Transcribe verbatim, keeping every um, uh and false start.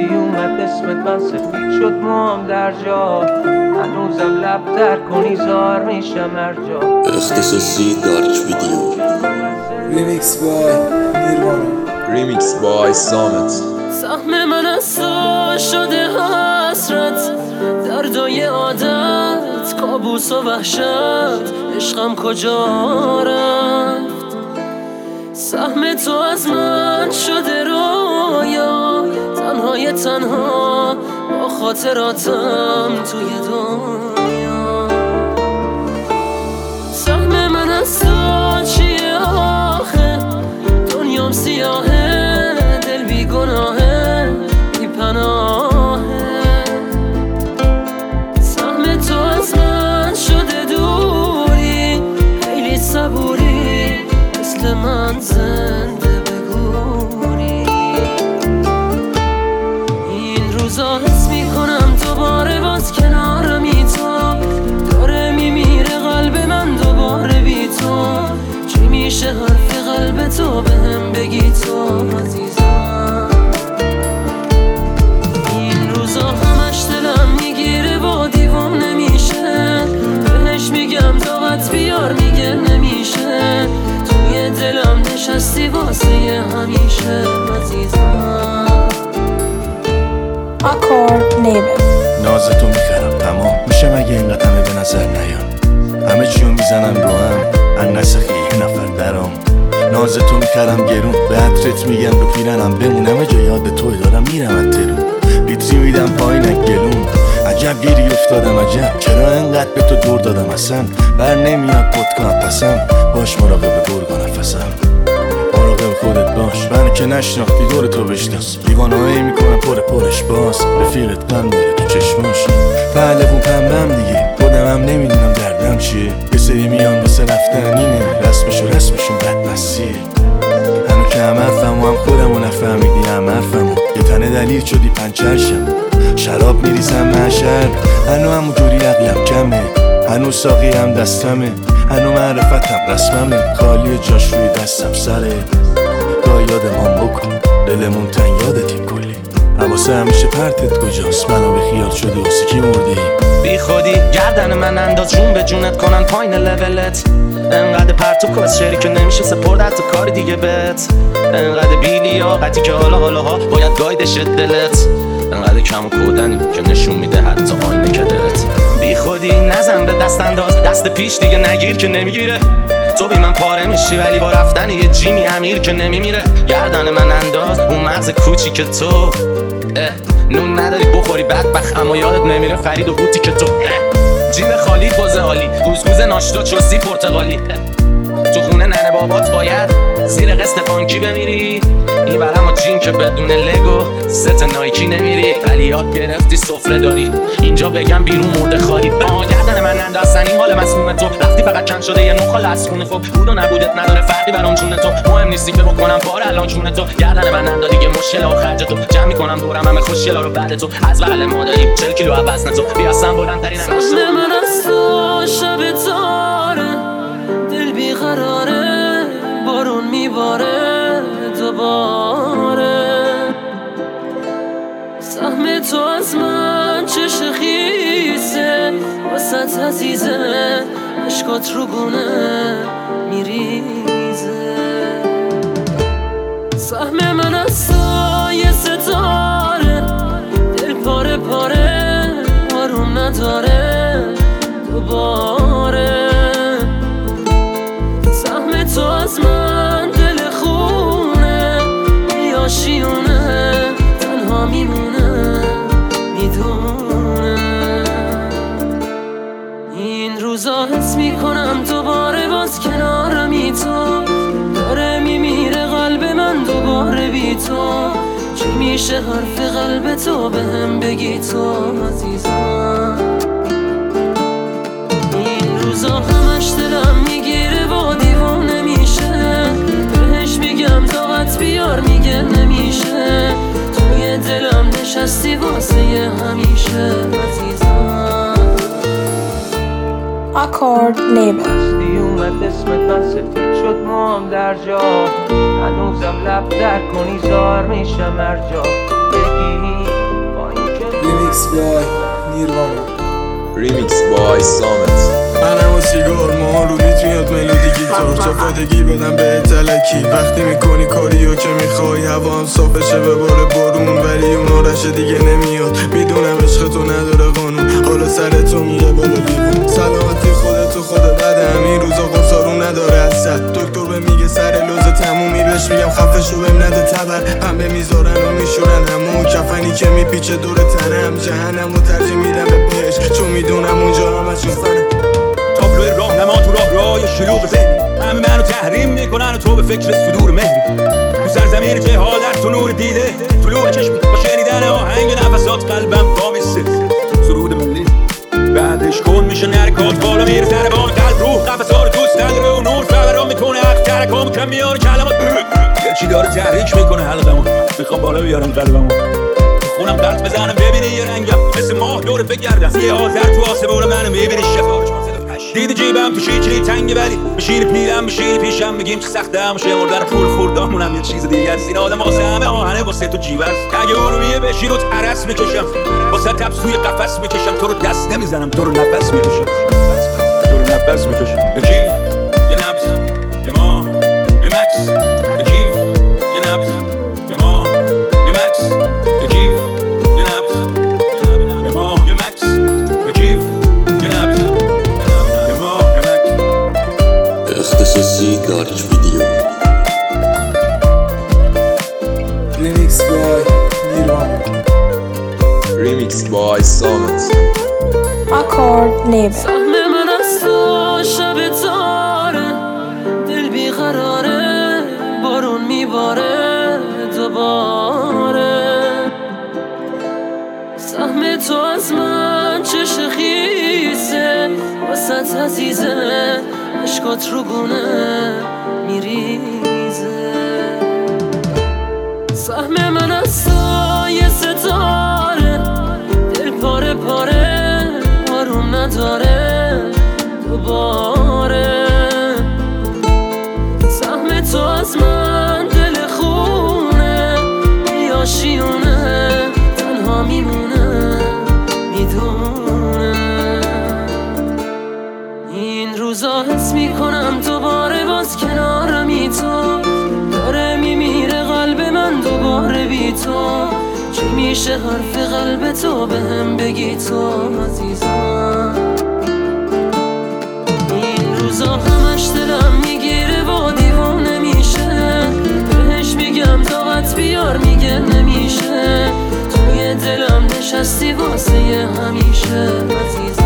رفتی اومد اسمت من سفید شد موام در جا هنوزم لب در کنی زار میشم هر جا. اختصاصی دارک ویدیو ریمیکس بای نیروانا ریمیکس بای سامت. سهم من از تو شده حسرت، دردای عادت، کابوس و وحشت، عشقم کجا رفت؟ سهم تو از من شده رویا، تنهای تنها با خاطراتم توی دنیا. سهم من از تو چیه آخه؟ دنیام سیاهه، دل بی گناهه، بی پناهه. سهم تو از من شده دوری، خیلی صبوری، مثل من زنده بگوری. این روزا حس میکنم دوباره باز کنارمی تو، داره میمیره قلب من دوباره بی تو. چی میشه حرف قلب تو بهم بگی تو عزیزم؟ این روزا همش دلم میگیره و دیوونه میشه، بهش میگم طاقت بیار میگه نمیشه. توی دلم نشستی واسه همیشه عزیزم. آکورد نیبل نازتو میخرم تمام میشه مگه اینقدر همه به نظر نیان؟ همه چیو میزنم رو هم ان نسخی یه نفر درام. نازتو میخرم گرون به عطرت میگم رو پیرنم بمونم جا یاد توی دارم میرم از ترون. بیتری میدم پایین گلون، عجب گیری افتادم عجب چرا انقدر به تو دور دادم اصلا. بر نمیاد پدکام پسم، باش مراقب گرگا نفسم. مراقب خودت باش، من که نشناختی دور تو بشناس. دیوانهایی میکنم پر پرش باز، رفیقت غم داره تو چشماش. پهلوون پنبم دیگه خودم هم نمیدونم دردم چیه. یه سری میان واسه رفتن اینه، رسمشو رسمشون بدمسیه. هنو که هم حرفم و هم خودمو نفهمیدی هم حرفمو. یه تنه دلیل شدی پنچرشم، شراب میریزم محشر. هنو همو جوری عقلم کمه، هنو ساقی هم دستمه، هنو معرفتم رسممه. خالی جاش روی دستم سره، گاه یادمان بکن دلمون تن یادتیم کلی. حواسه همیشه پرتت کجاست، منو به خیال شدی واسه کی مردی؟ بی خودی گردن من انداز جون به جونت کنن پایین لولت. انقدر پرتو کس شری که نمیشه سپرد تو کار دیگه بت. انقدر بی لیاقتی که حالا حالا ها باید گایدش دلت. انقدر کم کودنی که نشون میده حتی آینه که دلت. بی خودی نزن به دست انداز، دست پیش دیگه نگیر که نمیگیره. تو بی من پاره میشی ولی با رفتن یه جیمی امیر که نمیمیره. گردن من انداز اون مغز کوچی که تو نون نداری بخوری بدبخت اما یادت نمیره فرید و بوتی که تو جیب خالی باز عالی، گوزگوز ناشتا چوسی پرتغالی. تو خونه ننه بابات باید زیر قسط بانکی بمیری. این برم و جین که بدون لگو ست نایکی نمیری. ولی یاد گرفتی سفره داری اینجا بگم بیرون مرده خالی. آه گردن من انداستن این حال مسموم تو، رفتی فقط چند شده یه نوخال از خونه خوب. بود و نبودت نداره فرقی برام چونه تو، مهم نیستی که بکنم بار الان چونه تو. گردن من انداد دیگه مشکل و خرج تو، جمع میکنم دورم همه خوشگلا رو بعد تو. از بغل مادری چهل کیلو عوض تو، بیاستم بلندترین انگشت من از تو شب تاره، دل بیقراره، بارون میباره دوباره. سهم تو از من چش خیزه، واسط عزیزه، عشقات رو گونه میریزه. سهم من از تو یه ستاره، دل پاره پاره، آروم نداره دوباره. سهم تو از من دل خونه، یا شیونه تنها میمونه میدونه. این روزا حس میکنم دوباره باز کنارمی تو، داره میمیره قلب من دوباره بی تو. چی میشه حرف قلب تو بهم بگی تو عزیزم؟ این روزا همش دلم میگیره و دیوونه میشه، بهش میگم طاقت بیار میگه نمیشه. توی دلم نشستی واسه همیشه عزیزم. آکورد نیبل رفتی اومد اسمت من سفید شد موام در جا هنوزم لب در کنی زار میشم هر جا. بگی بای نیروانا. Remix by Samet. منم و سیگار ما رو بیت میاد ملودی گیتار چپادگی بدم به تلکی وقتی میکنی کاریو که میخوای هوا هم صافشه به بار بارون ولی اون آرش دیگه نمیاد میدونم عشق تو نداره قانون حالا سر تو میگه بالا بیرون سلامتی خودتو خود بده همین روزا قرصارون نداره اصلا دکتر به میگه سر لوز تمومی بهش میگم خفه شو بهم نده تبر پنبه میذارن و میشورن همون کفنی که میپیچه دور تنم جهنم و ترجیح میدم به بهش چون میدونم اونجا همه شفنه تابلوی راهنما تو راه راه شلوغ ذهنی همه منو تحریم میکنن و تو به فکر صدور مهری تو سرزمین جهالت تو نور دیده طلوع چشم با شنیدن آهنگ نفسات قلبم وامیسته سرود ملی بعدش کن میشه نرکات بالا میره سر بان قلب روح قفصا رو دوست نداره و نور فوران میکنه حق ترکام کم میاره کلمات چی داره تحریک میکنه حلقمو میخوام بالا بیارم قلبمو خونم قلط بزنم ببینی یه رنگم مثل ماه دورت بگردم یه آذر تو آسمون منو میبینی شفا دیدی جیبم تو شیچری تنگه ولی بشینی پیرم بشینی پیشم بگیم چه سخته مشه مردن پول خوردامونم یه چیز دیگه است این آدم واسه همه آهنه واسه تو جیب است اگه ارومیه بشی رو عرس میکشم واسه تبس توی قفس میکشم تو رو دست نمیزنم تو رو نفس میکشم تو رو نفس میکشم یکی یه نبض یه ما یه مکس یکی یه نبض یه ما یه مکس یکی یه نبض یه ما یه مکس یکی یه نبض اختصاصی دارک ویدیو. ریمیکس بای نیروانا. Remix by Samet. Accord Nebel. سهم من از تو شب تاره دل بیقراره بارون میباره دوباره سهم تو از من چش خیسه وسط عزیزه عشقات رو گونه میریزه سهم من از تو یه ستاره دل پاره پاره آروم نداره دوباره سهم تو از من دل خونه یا شیونه تنها میمونه میدونه این روزا حس میکنم دوباره باز کنارمی تو داره میمیره قلب من دوباره بی تو چی میشه حرف قلب تو بهم بگی تو عزیزم این روزا همش دلم میگیره و دیوانه میشه بهش میگم طاقت بیار میگه نمیشه توی دلم نشستی واسه همیشه عزیزم